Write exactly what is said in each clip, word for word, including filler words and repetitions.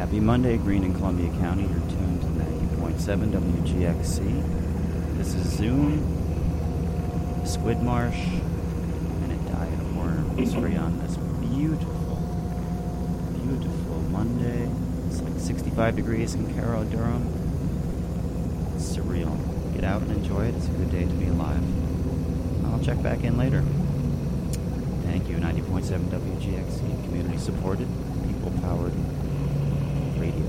Happy Monday, Greene and Columbia County. You're tuned to ninety point seven W G X C. This is Zoom, Squid Marsh, and a diet of worms for you on this beautiful, beautiful Monday. It's like sixty-five degrees in Carroll, Durham. It's surreal. Get out and enjoy it. It's a good day to be alive. I'll check back in later. Thank you, ninety point seven W G X C, community supported, people powered radio.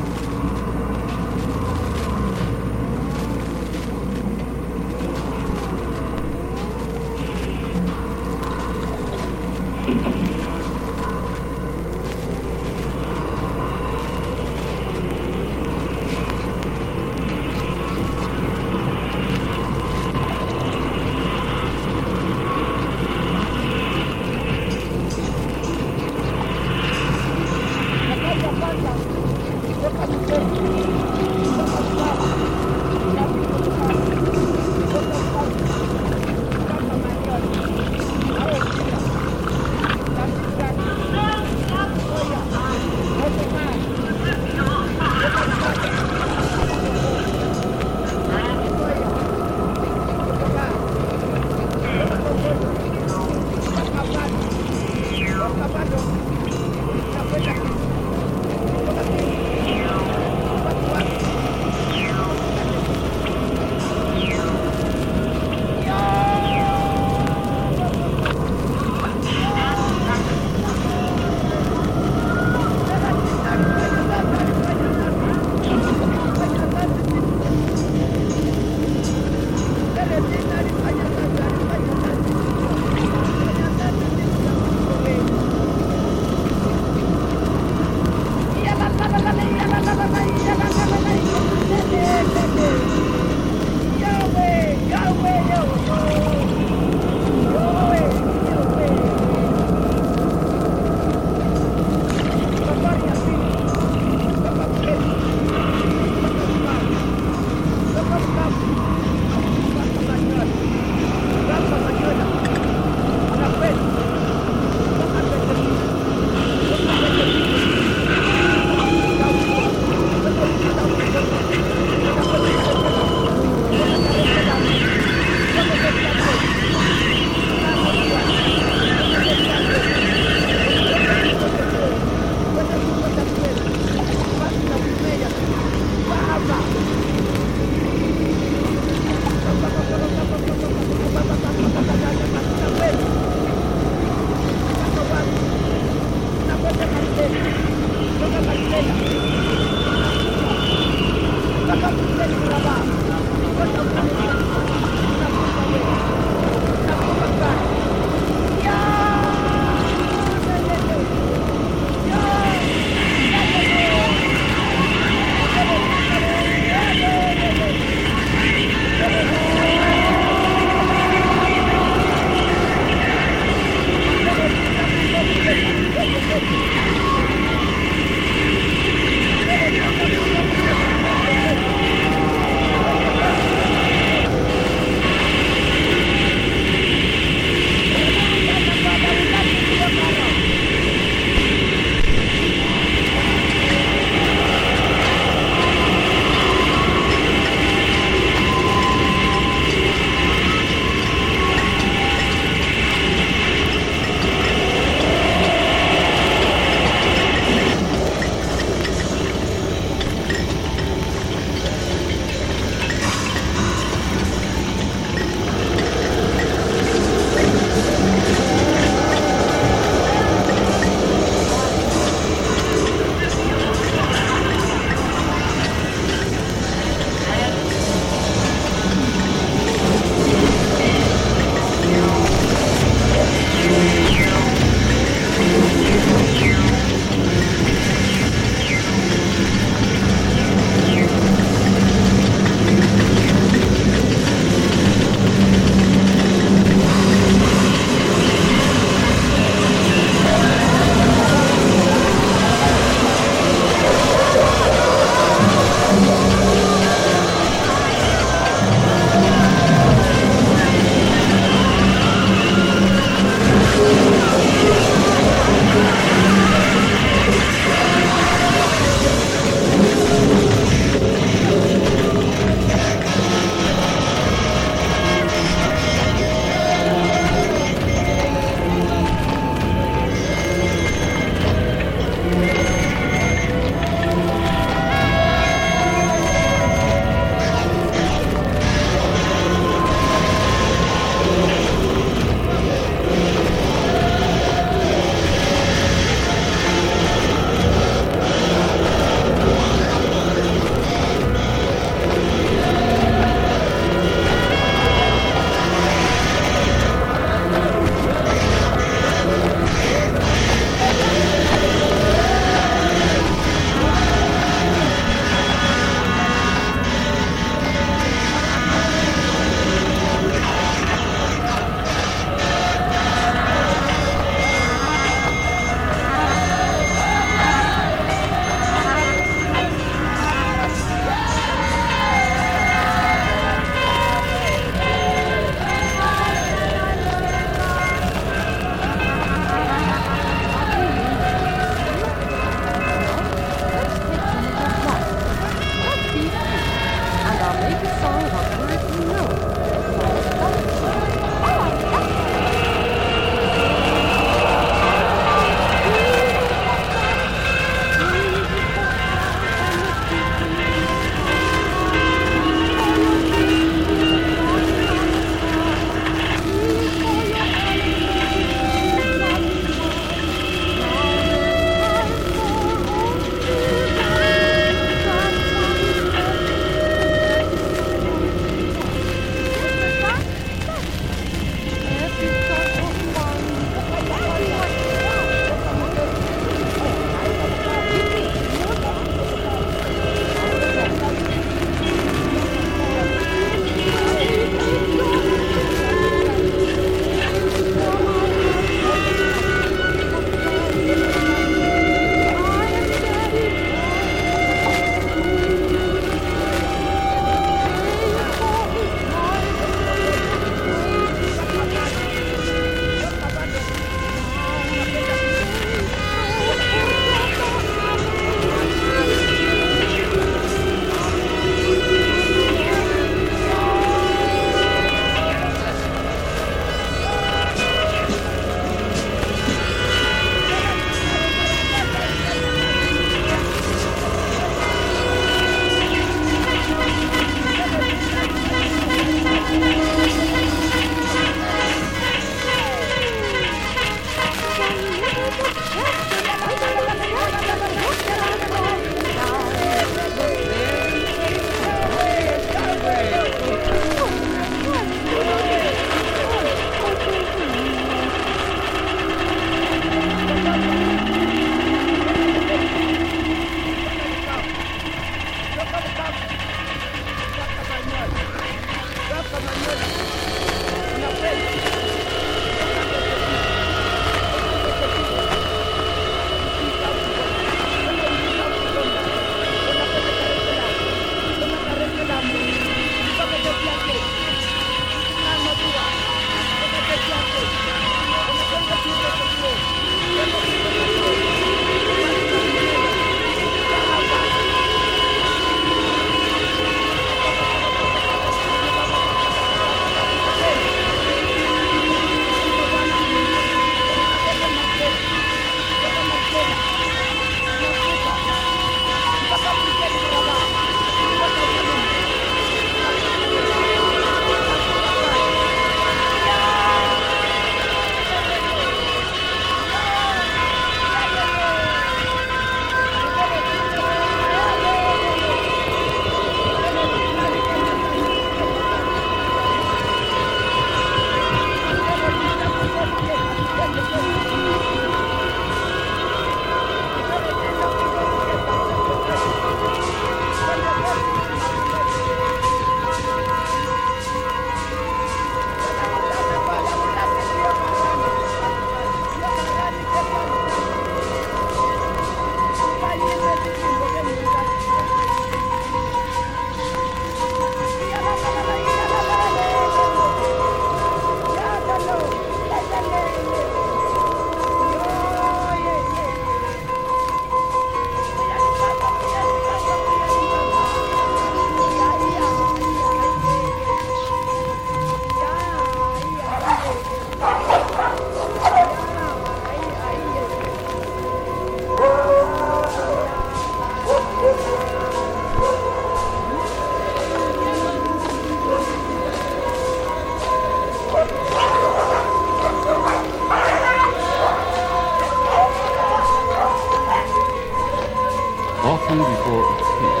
Often before its peak.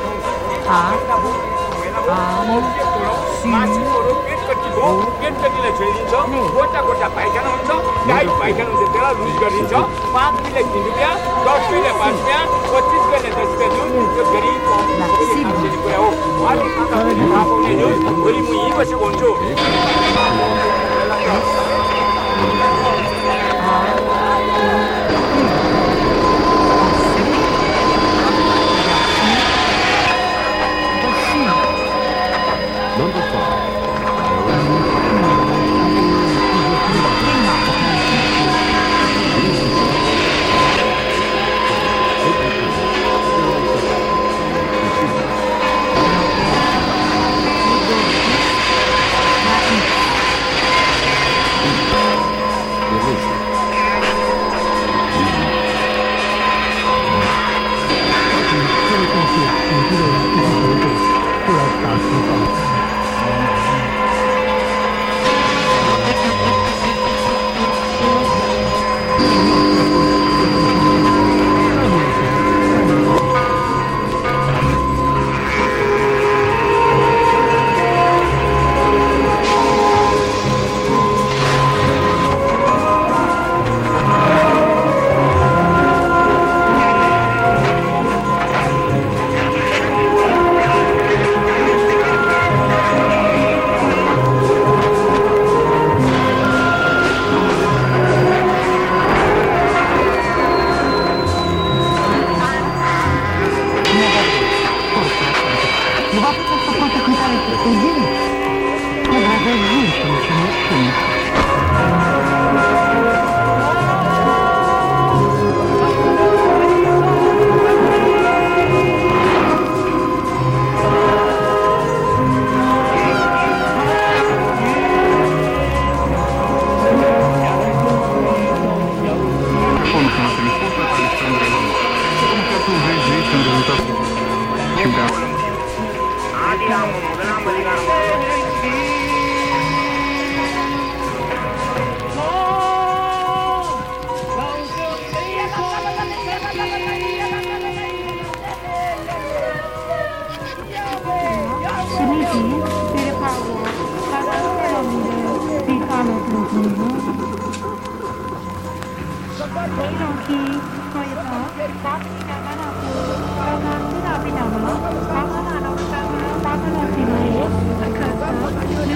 아, 아, 마시고로 꿰끗이고 꿰끗이를 즐긴죠. 고자 고자 발견하면서 나이 발견하면서 내가 루지거리죠. 마음길에 기누비야 너스빌에 마시면 거치스벨에 더스벨은 저 그리고 그게 당신이 거예요. 아니 아까 가보면은 그림은 이것이 원조. Number five. Hãy subscribe cho kênh Ghiền Mì Gõ để không bỏ lỡ những video hấp dẫn.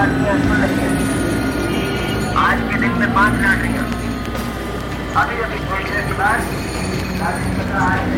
गाड़ियां खुल रही हैं। आज के दिन में पांच गाड़ियां अभी अभी थोड़ी देर के बाद गाड़ी खतरा आएगा।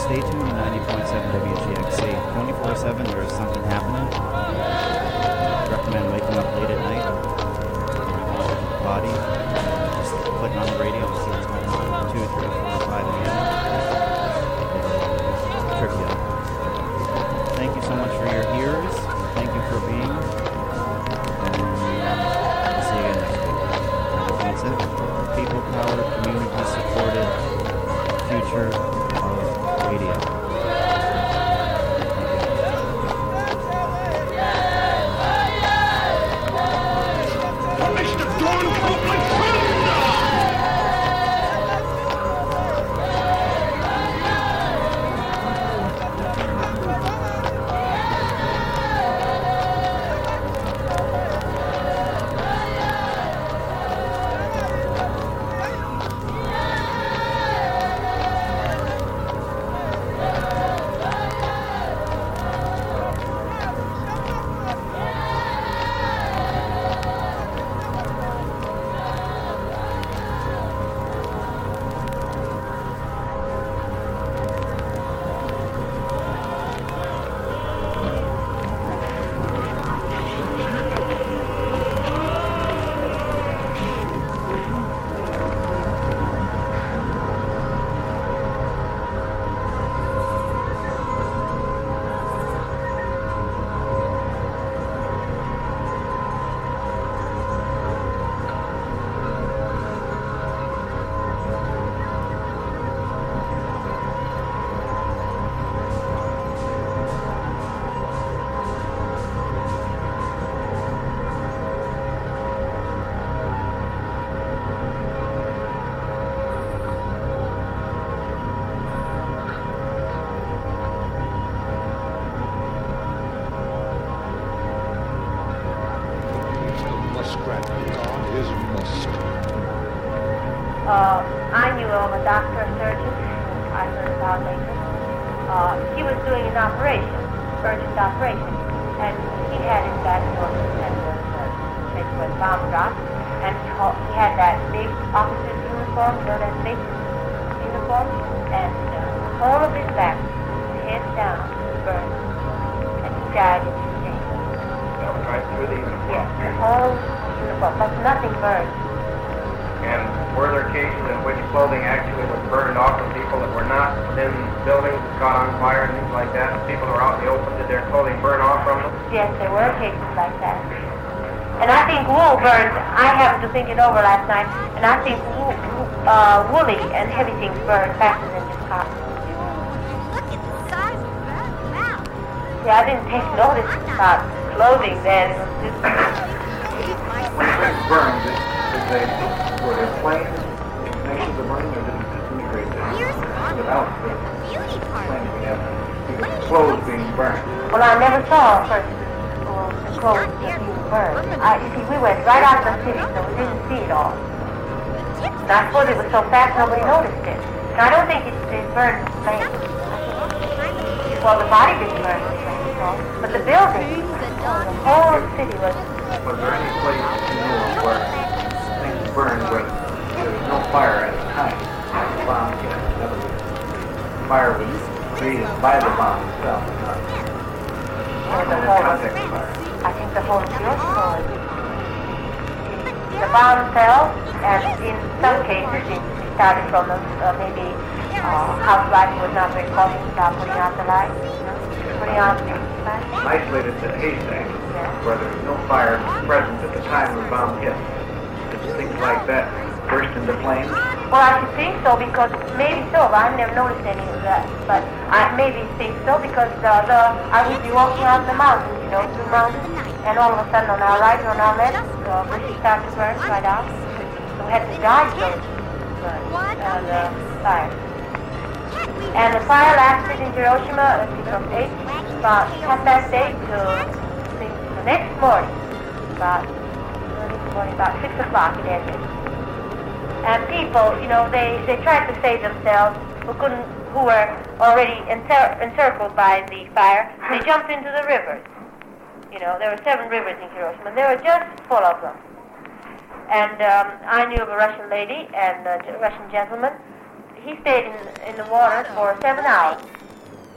stay tuned to ninety point seven W G X C. twenty-four seven, there is something happening. I recommend waking up late at night. Body. Just click on the radio and see what's going on. two, three, four, five a m Trivia. Thank you so much for your ears. Thank you for being. And we'll see you again next week. That's it. People powered, community supported future of radio. Uh, I knew of a doctor, a surgeon, I heard about later. Uh, he was doing an operation, urgent operation, and he had his back door and the place where the bomb dropped, and he, ho- he had that big officer's uniform, you know, that big uniform, and uh, the whole of his back, head down, burned, and he died in his day. That was right through the uniform. Yes, the whole uniform, but nothing burned. And were there cases in which clothing actually was burned off of people that were not within buildings that caught on fire and things like that? People who were out in the open, did their clothing burn off from them? Yes, there were cases like that. And I think wool burned. I happened to think it over last night, and I think wool, uh, woolly and heavy things burned faster than just cotton. Look at the size of that mouth. Yeah, I didn't take notice about clothing then. It was just... When things burned, did, did they, were there flames next to the burning, or did it disintegrate them Here's without the beauty part. flames we have? Even clothes being burned. Well, I never saw a person who the clothes that being burned. I, you see, we went right out of the city, so we didn't see it all. And I suppose it was so fast nobody noticed it. And I don't think it, it burned the flames. Well, the body didn't burn the flames, no. But the building, oh, the whole city was... Was there any place you knew of where things burned where there was no fire at the time? The bomb hit. In other words, fire was created by the bomb itself, not And the under whole, context fire. I think the whole Hiroshima was... The bomb fell, and in some cases it started from the, uh, maybe uh, house lighting was not very cautious about putting out the light, you know, putting out the light. Isolated to the haystack, Yeah. where there was no fire present at the time the bomb hit. Did things like that burst into flames? Well, I should think so, because maybe so, but I've never noticed any of that. But I maybe think so, because uh, the, I would be walking out in the mountains, you know, through mountains, and all of a sudden on our right or on our left, the bushes start to burn right out. So we had to dodge those burns, uh, the fire. And the fire lasted in Hiroshima, let's see, from eight, about half past eight to I think, the next morning, about early morning, about six o'clock it ended. And people, you know, they, they tried to save themselves who couldn't, who were already encir- encircled by the fire. They jumped into the rivers. You know, there were seven rivers in Hiroshima. They were just full of them. And um, I knew of a Russian lady and a Russian gentleman. He stayed in, in the water for seven hours.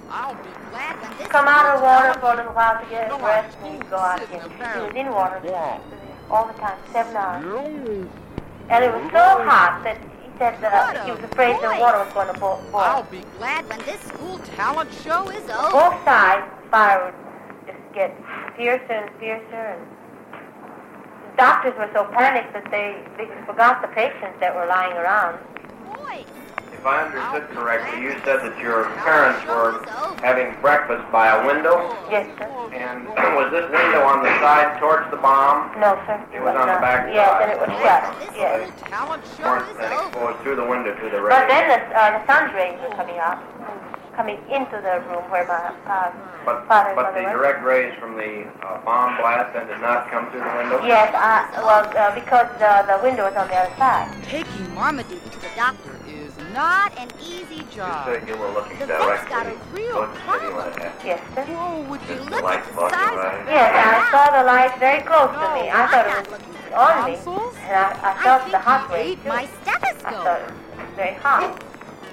I'll be glad when this come out of the school water town- for a little while to get No, his breath, I and he'd go out sit in again. a He was barrel. in water Wow. all the time, seven hours. And it was so hot that he said that he was afraid the water was going to bo- I'll boil. be glad when this school talent show is over. Both sides, the fire would just get fiercer and fiercer, and the doctors were so panicked that they, they forgot the patients that were lying around. Boy, If I understood correctly, you said that your parents were having breakfast by a window, Yes, sir. and was this window on the side towards the bomb? No, sir. It was on the not. back Yes, side. and it was when shut. this Yes. school talent show Weren't is then over. exposed through the window to the rays. But then the, uh, the sun's rays were coming out, coming into the room where my uh, But, father and but mother the were. direct rays from the uh, bomb blast then did not come through the window? Yes, I, well, uh, because uh, the window was on the other side. Taking Marmaduke to the doctor is not an easy You job. said you were looking The vet's got directly a real towards the city when it problem. happened. Yes, sir. Whoa, would you Is the look light at the above you, size right? of Yes, I that? saw the light very close to No, me. I I'm thought not it was looking at on me, consoles. and I, I I felt think the hot he wave, ate too. my I thought stethoscope. it was very hot.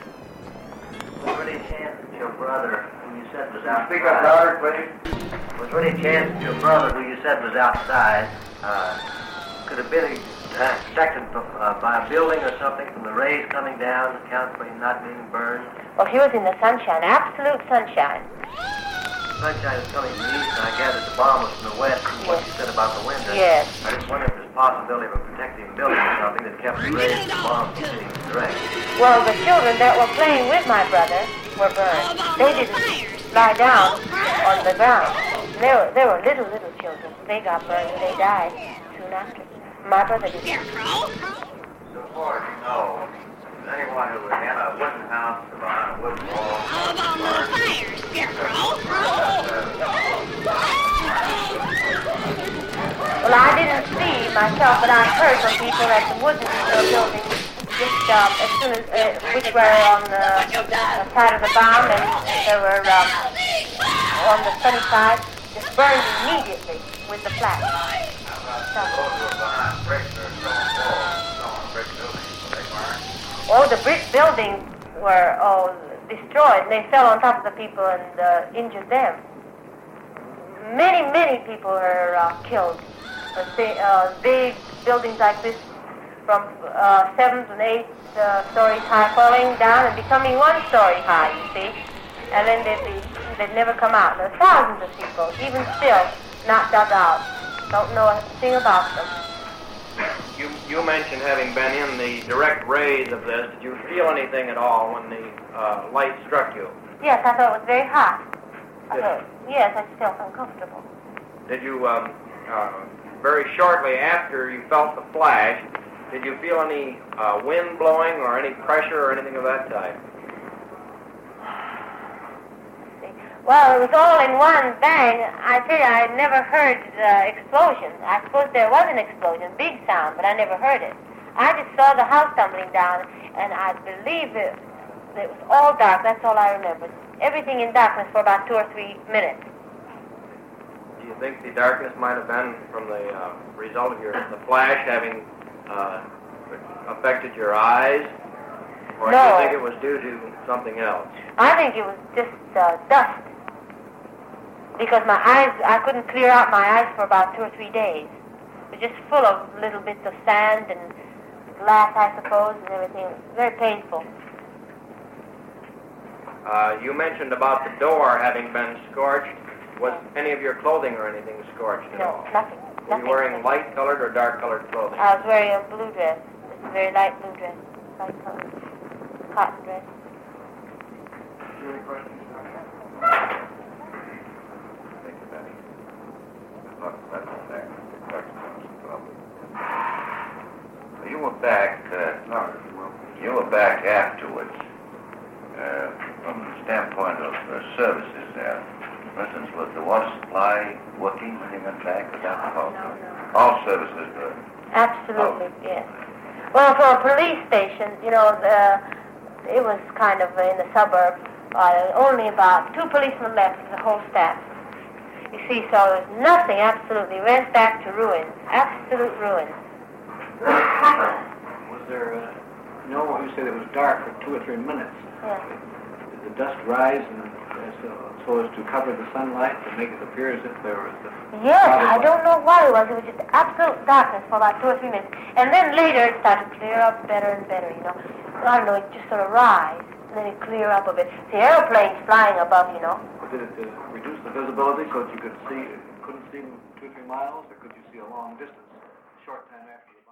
Was there any chance that your brother, who you said was outside... Speak up louder, please. Was there any chance that your brother, who you said was outside, uh, could have been uh, protected uh, by a building or something from the rays coming down, account for him not being burned? Well, he was in the sunshine, absolute sunshine. Sunshine is coming from the east, and I gather the bomb was from the west, from what you said about the window. Yes. I just wonder if there's a possibility of a protecting building or something that kept the rays of the bomb from hitting direct. Well, the children that were playing with my brother were burned. They didn't lie down on the ground. They were, they were little, little children. They got burned and they died soon after. My brother didn't. So far as you know, is anyone who was in a wooden house or behind a wooden wall? How about no fire, Scarecrow? Well, I didn't see myself, but I heard from people that the wooden uh, building just uh, as soon as uh, which were on the uh, side of the bomb, and there were um, on the sunny side, just burned immediately with the flash. So, Those who were behind bricks or stone walls, stone brick buildings, they weren't. oh, the brick buildings were all destroyed, and they fell on top of the people and uh, injured them. Many, many people were uh, killed. Uh, say, uh, big buildings like this, from uh, seventh and eighth uh, stories high, falling down and becoming one story high, you see. And then they'd, be, they'd never come out. There are thousands of people, even still, not dug out. Don't know a thing about them. You, you mentioned having been in the direct rays of this. Did you feel anything at all when the uh, light struck you? Yes, I thought it was very hot. I Did- thought, yes, I felt uncomfortable. Did you, um, uh, very shortly after you felt the flash, did you feel any uh, wind blowing or any pressure or anything of that type? Well, it was all in one bang. I tell you, I never heard uh, explosions. I suppose there was an explosion, big sound, but I never heard it. I just saw the house tumbling down, and I believe it, it was all dark. That's all I remember. Everything in darkness for about two or three minutes. Do you think the darkness might have been from the uh, result of your the flash having uh, affected your eyes? Or do No. you think it was due to something else? I think it was just uh, dust. Because my eyes, I couldn't clear out my eyes for about two or three days. It was just full of little bits of sand and glass, I suppose, and everything. It was very painful. Uh, you mentioned about the door having been scorched. Was any of your clothing or anything scorched at No, all? nothing. Were Nothing. you wearing light-colored or dark-colored clothing? I was wearing a blue dress. It's a very light blue dress. Light colored. Cotton dress. Any questions? You were back, uh, you were back afterwards, uh, from the standpoint of uh, services there. For instance, was the water supply working when you went back? Was that the No, problem? no. All services were. Absolutely, yes. Well, for a police station, you know, the, it was kind of in the suburbs. Uh, only about two policemen left of the whole staff. You see, so there's nothing, absolutely. Went back to ruins. Absolute ruins. Was there, uh, no, you said it was dark for two or three minutes. Yeah. Did the dust rise and uh, so, so as to cover the sunlight to make it appear as if there was the... Yes, I don't know what it was. It was just absolute darkness for about two or three minutes. And then later it started to clear up better and better, you know. I don't know, it just sort of rise, and then it clear up a bit. The airplane's flying above, you know. Did it uh, reduce the visibility so that you could see, couldn't see two or three miles, or could you see a long distance, a short time after you